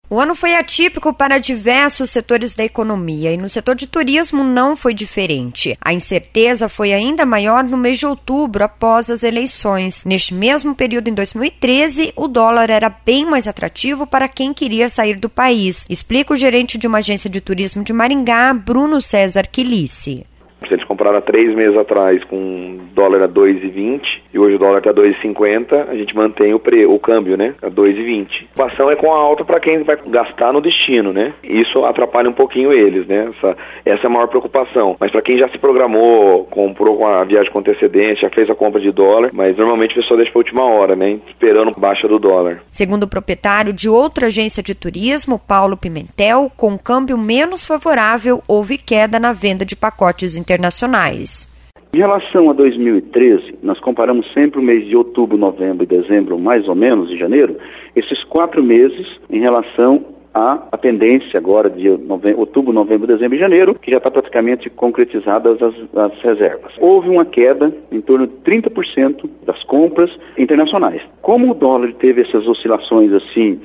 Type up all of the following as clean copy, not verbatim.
O ano foi atípico para diversos setores da economia e no setor de turismo não foi diferente. A incerteza foi ainda maior no mês de outubro, após as eleições. Neste mesmo período, em 2013, o dólar era bem mais atrativo para quem queria sair do país, explica o gerente de uma agência de turismo de Maringá, Bruno César Quilice. Se eles compraram há 3 meses atrás com dólar a 2,20 e hoje o dólar está a 2,50, a gente mantém o câmbio, né, a 2,20. A preocupação é com a alta para quem vai gastar no destino, né? Isso atrapalha um pouquinho eles, né? Essa é a maior preocupação. Mas para quem já se programou, comprou a viagem com antecedência, já fez a compra de dólar, mas normalmente a pessoa deixa para a última hora, né, esperando baixa do dólar. Segundo o proprietário de outra agência de turismo, Paulo Pimentel, com câmbio menos favorável, houve queda na venda de pacotes internacionais. Em relação a 2013, nós comparamos sempre o mês de outubro, novembro e dezembro, mais ou menos, em janeiro, esses 4 meses em relação a tendência agora de outubro, novembro, dezembro e janeiro, que já está praticamente concretizadas as reservas. Houve uma queda em torno de 30% das compras internacionais. Como o dólar teve essas oscilações assim,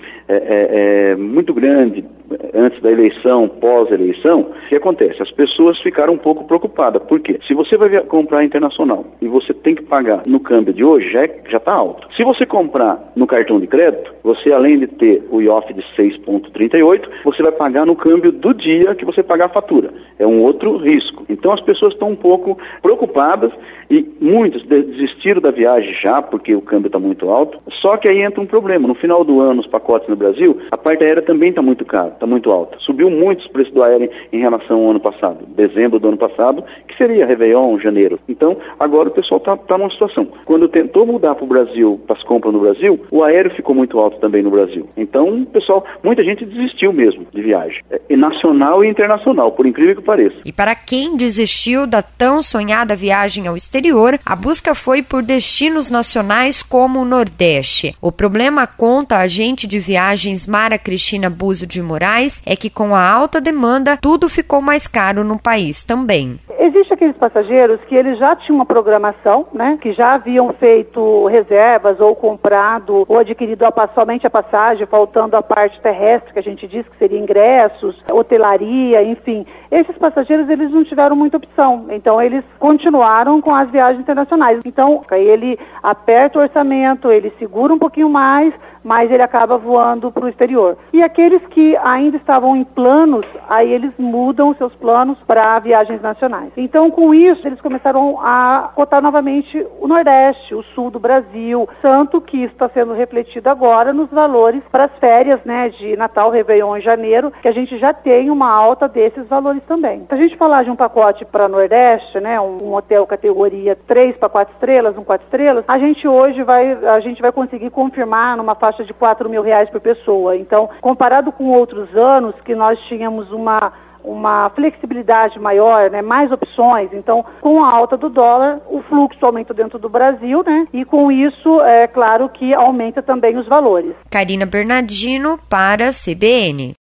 muito grandes, antes da eleição, pós-eleição, o que acontece? As pessoas ficaram um pouco preocupadas. Por quê? Se você vai comprar internacional e você tem que pagar no câmbio de hoje, já está alto. Se você comprar no cartão de crédito, você além de ter o IOF de 6,38, você vai pagar no câmbio do dia que você pagar a fatura. É um outro risco. Então as pessoas estão um pouco preocupadas e muitos desistiram da viagem já, porque o câmbio está muito alto. Só que aí entra um problema. No final do ano, os pacotes no Brasil, a parte aérea também está muito cara, está muito alta. Subiu muito os preços do aéreo em relação ao ano passado, dezembro do ano passado, que seria Réveillon, janeiro. Então, agora o pessoal está numa situação. Quando tentou mudar para o Brasil, para as compras no Brasil, o aéreo ficou muito alto também no Brasil. Então, o pessoal, muita gente desistiu mesmo de viagem. Nacional e internacional, por incrível que pareça. E para quem desistiu da tão sonhada viagem ao exterior, a busca foi por destinos nacionais como o Nordeste. O problema, conta a agente de viagens Mara Cristina Búzio de Moraes, é que com a alta demanda, tudo ficou mais caro no país também. Existem aqueles passageiros que eles já tinham uma programação, né, que já haviam feito reservas ou comprado ou adquirido somente a passagem, faltando a parte terrestre, que a gente diz que seria ingressos, hotelaria, enfim. Esses passageiros, eles não tiveram muita opção, então eles continuaram com as viagens internacionais. Então, ele aperta o orçamento, ele segura um pouquinho mais, mas ele acaba voando para o exterior. E aqueles que ainda estavam em planos, aí eles mudam os seus planos para viagens nacionais. Então, com isso, eles começaram a cotar novamente o Nordeste, o Sul do Brasil, tanto que isso está sendo refletido agora nos valores para as férias, né, de Natal, Réveillon e janeiro, que a gente já tem uma alta desses valores também. Se a gente falar de um pacote para Nordeste, né, um hotel categoria 3 para 4 estrelas, 4 estrelas, a gente vai conseguir confirmar numa faixa de R$4.000 por pessoa. Então, comparado com outros anos que nós tínhamos uma flexibilidade maior, né, mais opções. Então, com a alta do dólar, o fluxo aumenta dentro do Brasil, né, e com isso, é claro que aumenta também os valores. Karina Bernardino para a CBN.